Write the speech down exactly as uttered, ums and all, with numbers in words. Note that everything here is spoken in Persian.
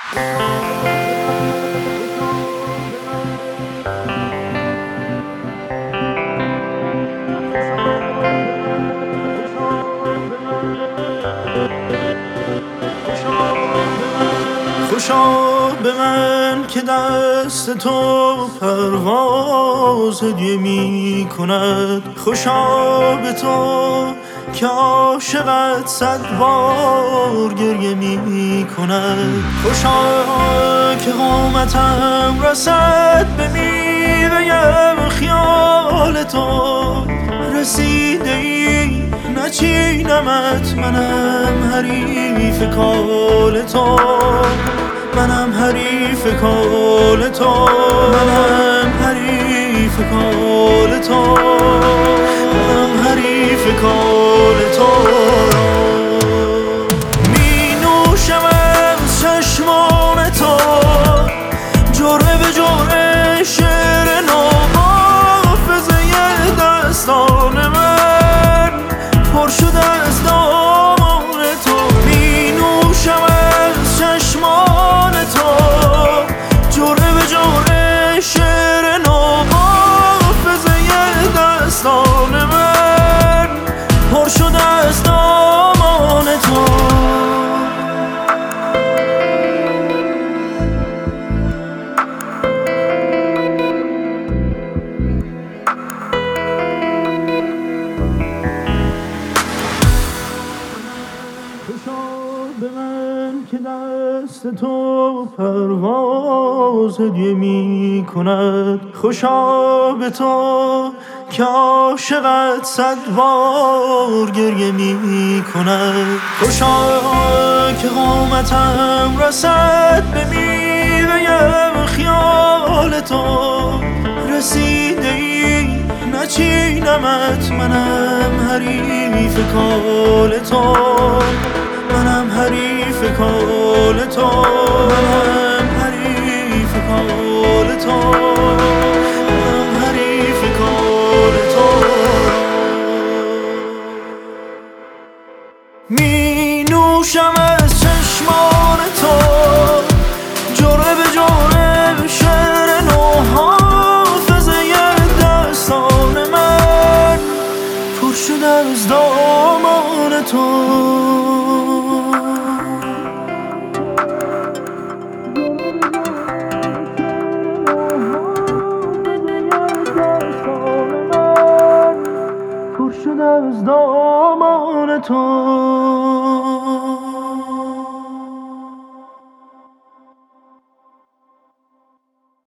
خوشا به من که دست تو پرواز هدیه می کند، خوشا به تو که عاشقت صد بار گریه می کند، خوشا که قامتم رسد به میوه خیال تو، رسیده ای نچینمت، منم حریف کال تو، منم حریف کال تو، منم حریف کال تو، منم حریف کال تو. می نوشم از چشمان تو جرعه به جرعه شعر نو، حافظه دستان من پر شده از دامان تو. می نوشم از چشمان تو جرعه به جرعه شعر نو، حافظه دستان من پر شده از دامان تو. به من که دست تو پرواز هدیه می کند، خوشا به تو که عاشقت صد بار گریه می کند، خوشا که قامتم رسد به میوه خیال تو، رسیده ای نچینمت، منم حریف کال تو، منم حریف کال تو، منم حریف کال تو، منم حریف کال تو. می نوشم